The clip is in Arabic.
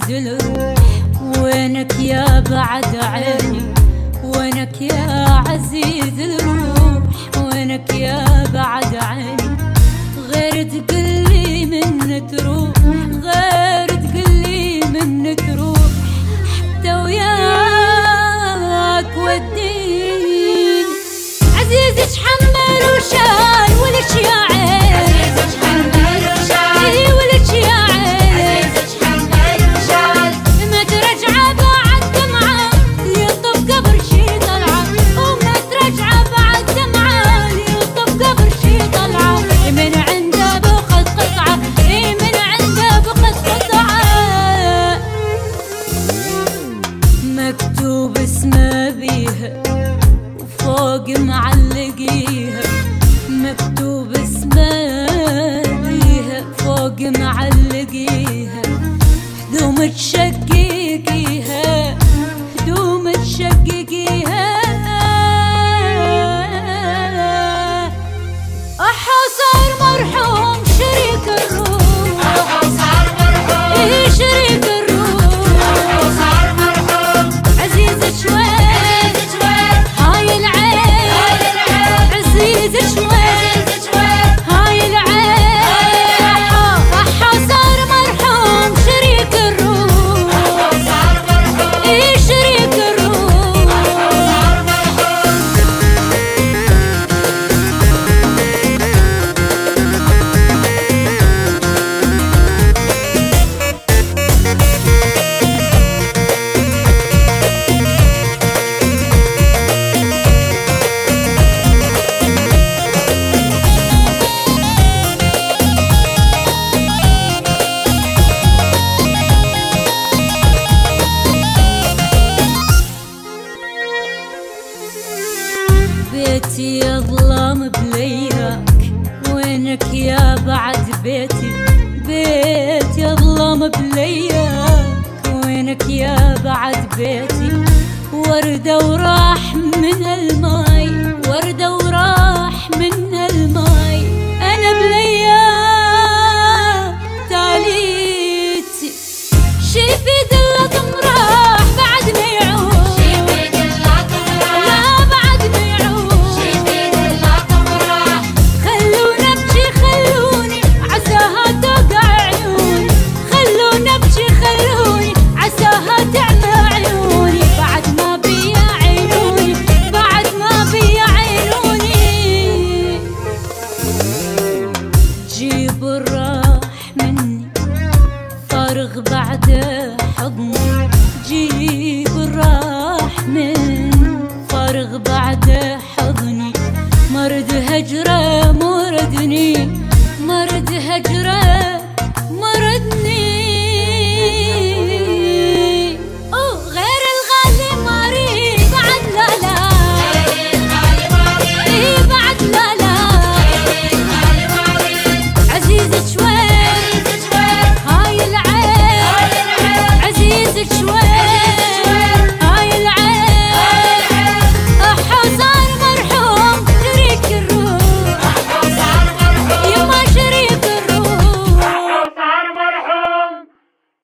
الروح. وينك يا بعد عيني، وينك يا عزيز الروح، وينك يا بعد عيني. غير تقلي من تروح، غير تقلي من تروح، حتى وياك وديني. عزيزي تحمل وشاي ولك يا عين، عزيزي تحمل وشاي ولك يا عين، عزيزي تحمل وشاي. ما ترجع بعد دمعة يطب قبر شي طلعة، وما ترجع بعد دمعة يطب قبر شي طلعة. من عنده بقت قطعة، من عنده بقت قطعة، مكتوب اسمه بيها وفوق معلقيها، مكتوب اسمه بيها فوق معلقيها. هدوم تشققيها، هدوم تشققيها. أحا صار مرحوم شريك الروح، أحا صار مرحوم، إيه شريك الروح. أحا صار مرحوم عزيز شوي، هاي العين، هاي العين عزيز شوي، هاي العين. أحا صار مرحوم شريك الروح، أحا صار مرحوم، إيه شريك الروح. أحا صار بيتي يظلم بلياك، وينك يا بعد بيتي. بيتي يظلم بلياك، وينك يا بعد بيتي. وردة وراح من الماي، وردة وراح من الماي. أنا بلياك تاليتي، شيفي دلكم راح بعد ما يعود، شيفي دلكم راح لا بعد ما يعود، شيفي دلكم راح. خلونا ابكي خلوني عساها توقع عيوني، خلونا ابكي خلوني عساها تعمى عيوني. بعد ما بيا عينوني، بعد ما بيا عينوني. جيب الراح مني فارغ بعده حضني، جيب الراح من فارغ بعده حضني. مرد هجره موردني، مرد هجره